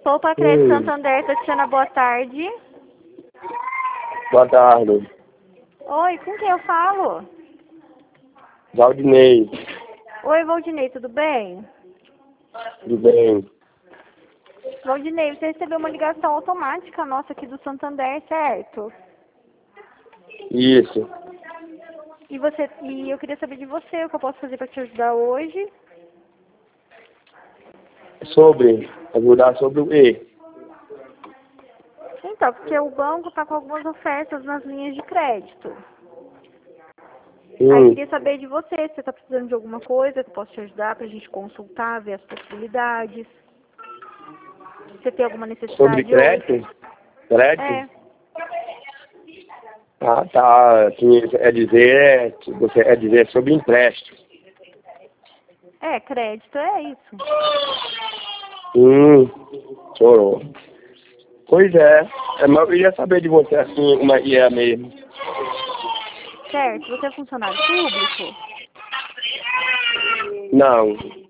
Poupa Crédito Santander, Tatiana, boa tarde. Boa tarde. Oi, com quem eu falo? Valdinei. Oi, Valdinei, tudo bem? Tudo bem? Valdinei, você recebeu uma ligação automática nossa aqui do Santander, certo? Isso. E eu queria saber de você, o que eu posso fazer para te ajudar hoje. Ajudar sobre o quê? Então, porque o banco está com algumas ofertas nas linhas de crédito. Aí eu queria saber de você, se você está precisando de alguma coisa que eu posso te ajudar para a gente consultar, ver as possibilidades. Você tem alguma necessidade Sobre hoje? crédito? Crédito? É. Ah, tá. Você é dizer sobre empréstimo. É, crédito é isso. Chorou. Pois é. Mas eu queria saber de você assim, como é que é mesmo. Certo, você é funcionário público? Não.